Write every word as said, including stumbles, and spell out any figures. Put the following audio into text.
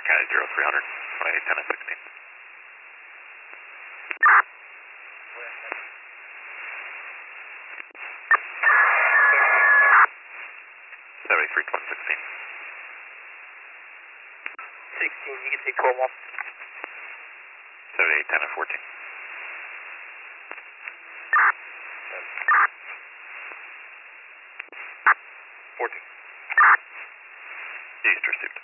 County zero three hundred, twenty-eight ten and sixteen. seventy-three twenty sixteen. sixteen, you can take twelve off. seventy-eight ten and fourteen. fourteen. East received.